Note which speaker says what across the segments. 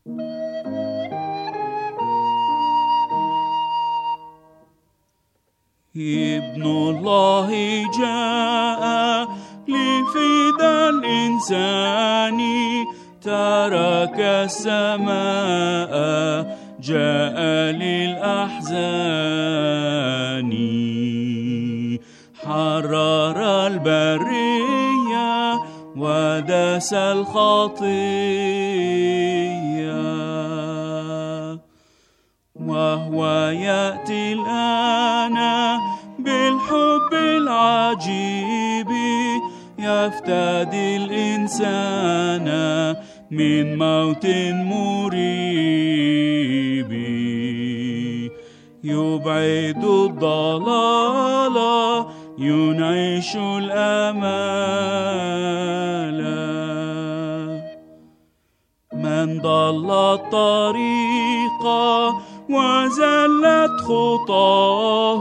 Speaker 1: ابن الله جاء لفداء الإنسان، ترك السماء جاء للأحزان، حرر البرية وداس الخطية، وهو يأتي الآن بالحب العجيب، يفتدي الإنسان من موت مريب، يبعد الضلال ينعش الآمال. من ضل الطريق وزلت خطاه،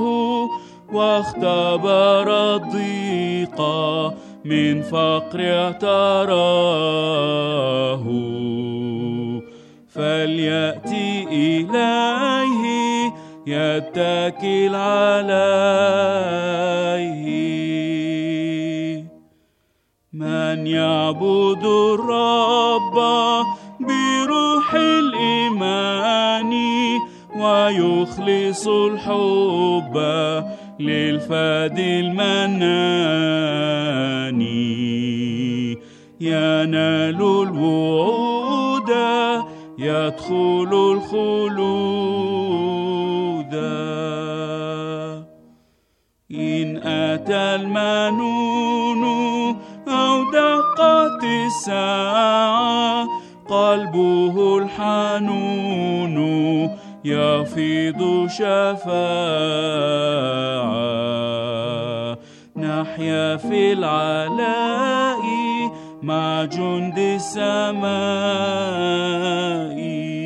Speaker 1: واختبر الضيق من فقر اعتراه، فليأتي إليه يتكل عليه. من يعبد الرب بروح الإيمان، ويخلص الحب للفادي المنان، ينال الوعود يدخل الخلود. إن أتى المنون أو دقت الساعة، قلبه الحنون يفيض شفاعة. نحيا في العلاء مع جند السماء،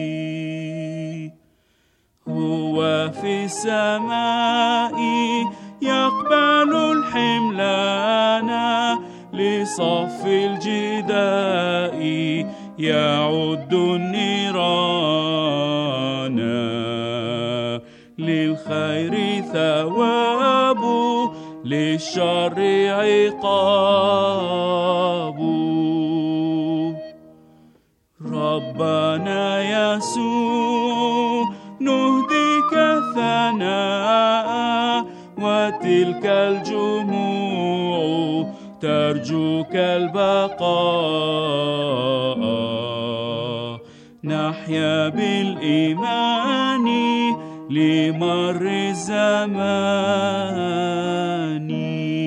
Speaker 1: هو في السماء يقبل الحملان، لصف الجداء يعد النيران. للخير ثواب للشر عقاب. ربنا يسوع نهديك الثناء، وتلك الجموع ترجوك البقاء. نحيا بالإيمان لمر الزمان.